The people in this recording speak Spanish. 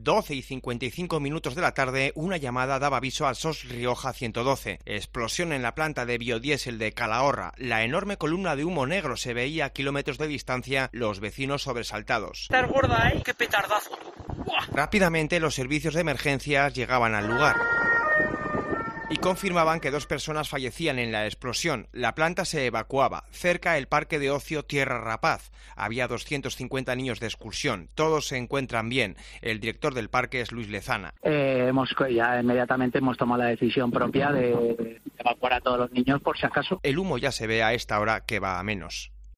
12:55 de la tarde, una llamada daba aviso al SOS Rioja 112. Explosión en la planta de biodiesel de Calahorra. La enorme columna de humo negro se veía a kilómetros de distancia, los vecinos sobresaltados. ¿Estás gorda ahí? ¡Qué petardazo! ¡Buah! Rápidamente los servicios de emergencias llegaban al lugar y confirmaban que 2 personas fallecían en la explosión. La planta se evacuaba. Cerca el parque de ocio Tierra Rapaz. Había 250 niños de excursión. Todos se encuentran bien. El director del parque es Luis Lezana. Ya inmediatamente hemos tomado la decisión propia de evacuar a todos los niños por si acaso. El humo ya se ve a esta hora que va a menos.